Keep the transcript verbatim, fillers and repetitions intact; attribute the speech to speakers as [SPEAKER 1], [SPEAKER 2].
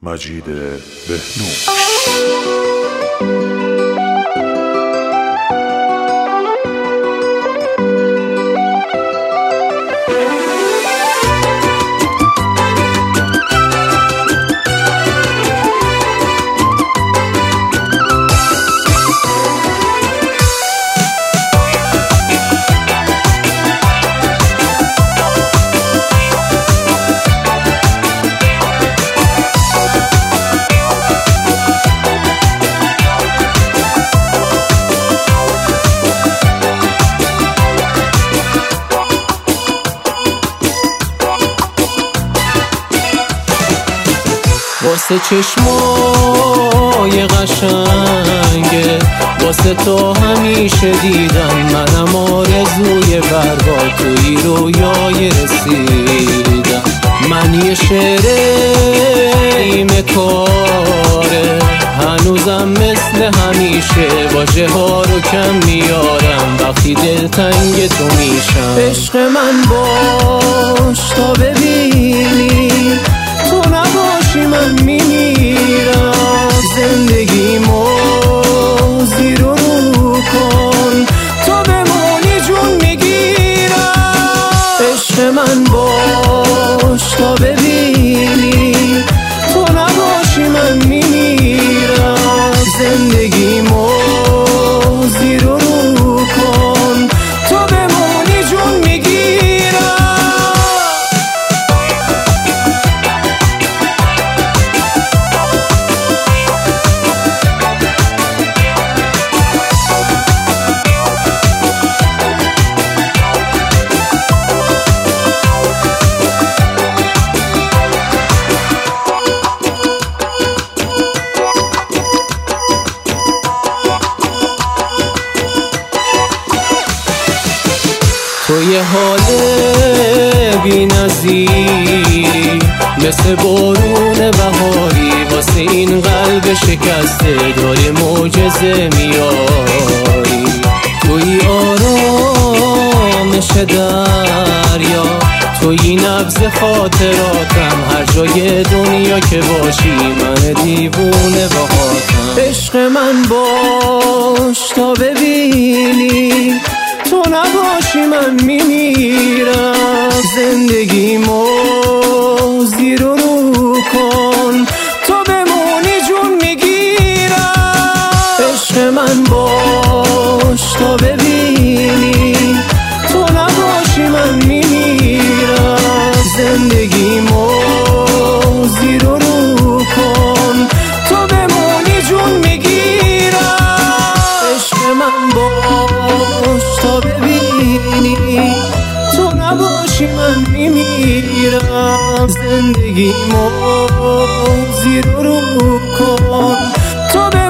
[SPEAKER 1] مجید بهنوش.
[SPEAKER 2] واسه چشمای قشنگه، واسه تو همیشه دیدم منم آرزوی برباد توی رویای رسیدم. من یه شعر ایمه کاره، هنوزم مثل همیشه واژه ها رو کم میارم وقتی دلتنگ تو میشم. عشق من باش تا ببینی تو نباشی من میمیرم. زندگیمو زیر و رو کن تا بمونی جون میگیرم. عشق من باش تا ببینی تو نباشی من میمیرم. زندگیمو زیر و رو کن تا بمونی جون میگیرم. تو یه حال بی نظیری، مثل بارون بهاری واسه این قلب شکسته داری معجزه میاری. توی آرامش دریا، توی نبض خاطراتم، هر جای دنیا که باشی من دیوونه باهاتم. عشق من باش تا ببینی تو نباشی من میمیرم. زندگیمو زیر و رو کن تا بمونی جون میگیرم. عشق من باش تا ببینی تو نباشی من میمیرم. زندگیمو زیر و رو کن تا بمونی جون میگیرم. عشق من باش تا ببینی تو نباشی من میمیرم. زندگیمو زیر و رو کن تا